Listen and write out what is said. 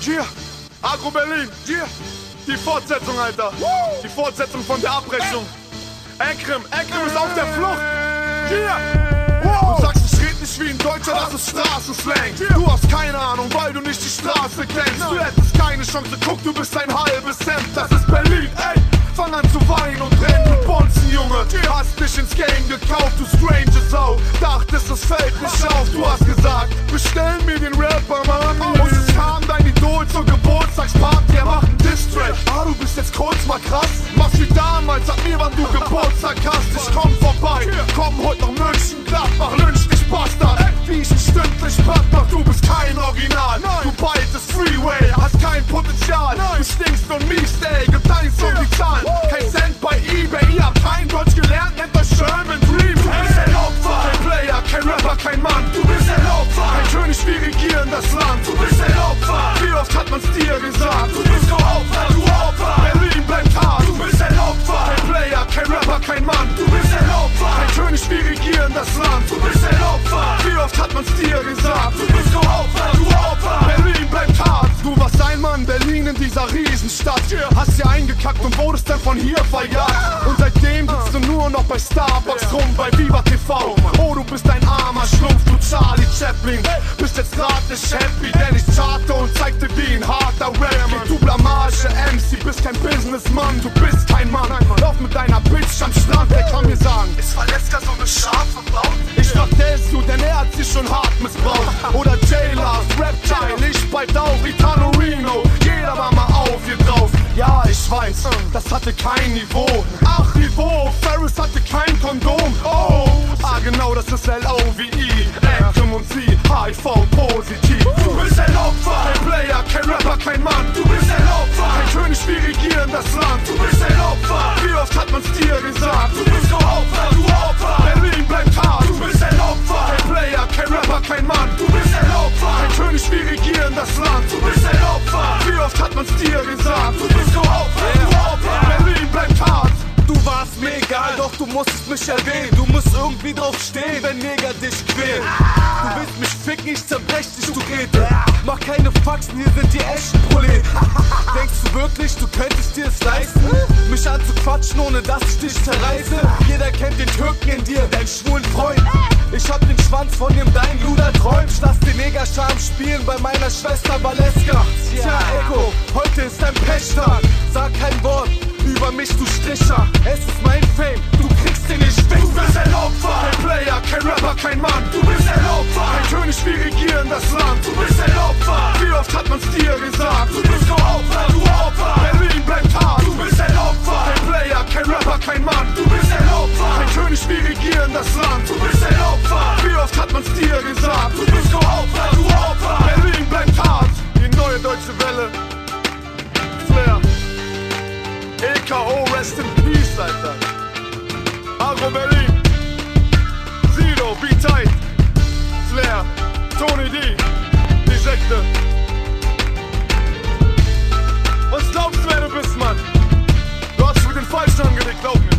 Yeah. Agro Berlin. Yeah. Die Fortsetzung, Alter. Die Fortsetzung von der Abrechnung. Ekrem ist auf der Flucht. Yeah. Du sagst, ich red nicht wie ein Deutscher, das ist Straßenslang. Du hast keine Ahnung, weil du nicht die Straße kennst. Du hättest keine Chance, guck, du bist ein halbes Hemd. Das ist Berlin, ey. Fang an zu weinen und rennen mit Bonzen, Junge. Hast dich ins Game gekauft, du strange Sau. Dachtest, es fällt nicht auf, du hast gesagt, bestell mir den Rapper, Mann. Und es kam dein Idol zur Geburtstagsparty, er macht einen Distrack. Ah, du bist jetzt kurz mal krass. Machst wie damals, sag mir, wann du Geburtstag hast. Ich komm vorbei, komm heute nach München, Gladbach, lynch dich, Bastard. Wie ich dich stündlich pack, doch du bist kein Original. Du baltest Freeway, hast kein Potenzial. Du stinkst und miest, ey, gib deins um die Zahlen. Kein Cent bei eBay, ihr habt kein Deutsch gelernt, nennt euch Sherman Dream. Du bist ein Opfer, kein Player, kein Rapper, kein Mann. Du bist ein Opfer, kein König, wir regieren das Land. Du bist ein Opfer, wie oft hat man's dir gesagt? Du bist so Opfer, du Opfer, Berlin bleibt hart. Du bist ein Opfer, kein Player, kein Rapper, kein Mann. Du bist ein Opfer, kein König, wir regieren das Land. Du bist ein Opfer, wie oft hat man's dir gesagt? Du bist so Opfer, du Opfer, Berlin bleibt hart. Du warst ein Mann, Berlin in dieser Riesenstadt. Hast hier eingekackt und wurdest dann von hier verjagt. Und seitdem sitzt du nur noch bei Starbucks rum, bei Viva TV. Oh, du bist ein armer Schlumpf, du Charlie Chaplin. Bist jetzt grad nicht happy, denn ich charte und zeig dir, wie ein harter Rap geht. Du Blamage MC, bist kein Businessmann, du bist kein Mann. Lauf mit deiner Bitch am Strand, wer kann mir sagen, ist Valeska so eine scharfe Braut? Ich dachte, der ist gut, denn er hat sich schon hart missbraucht. Oder J-Lars, Rap-Child, ich bald auch, Italo Reno. Jeder war mal auf hier drauf. Ja, ich weiß, das hatte kein Niveau. Ach, Niveau, Ferris hatte kein Kondom. Oh, ah genau, das ist L-O-V-E. Ekrem und sie, HIV-positiv. Du bist ein Opfer, kein Player, kein Rapper, kein Mann. Du bist ein Opfer, kein König, wir regieren das Land. Du bist ein Opfer, wie oft hat man's dir gesagt? Du bist so Opfer, du Opfer, Berlin bleibt hart. Du bist ein Opfer, kein Player, kein Rapper, kein Mann. Du bist ein Opfer, kein König, wir regieren das Land. Du bist ein Opfer, wie oft hat man's dir gesagt? Du bist so Opfer, du Opfer, Berlin bleibt hart. Du warst mir egal, doch du musstest mich erwähnen. Du musst irgendwie drauf stehen, wenn Neger dich quälen. Du willst mich ficken, ich zerbrech dich, du Grete. Mach keine Faxen, hier sind die echten Probleme. Denkst du wirklich, du könntest dir es leisten, mich anzuquatschen, ohne dass ich dich zerreiße? Jeder kennt den Türken in dir, deinen schwulen Freund. Ich hab den Schwanz, von dem dein Luder träumt. Lass den Negerscham spielen bei meiner Schwester Valeska. Tja, Echo, heute ist dein Pechtag. Sag kein Wort über mich, du Stricher. Es ist mein Fame, du kriegst den nicht weg. Du bist ein Opfer, kein Player, kein Rapper, kein Mann. Du bist ein Opfer, kein König, wir regieren das Land. Du bist ein Opfer, wie oft hat man's dir gesagt? Du bist so Opfer, du Opfer, Berlin bleibt hart. Du bist ein Opfer, kein Player, kein Rapper, kein Mann. Du bist ein Opfer, kein König, wir regieren das Land. Du bist ein Opfer, wie oft hat man's dir gesagt? Du bist so Opfer, du Opfer, Berlin bleibt hart. Die neue deutsche Welle, Flair. EKO, rest in peace, Alter. Agro Berlin, Sido, B-Tight, Flair, Tony D, die Sekte. Was glaubst du, wer du bist, Mann? Du hast mit den Falschen angelegt, glaub mir.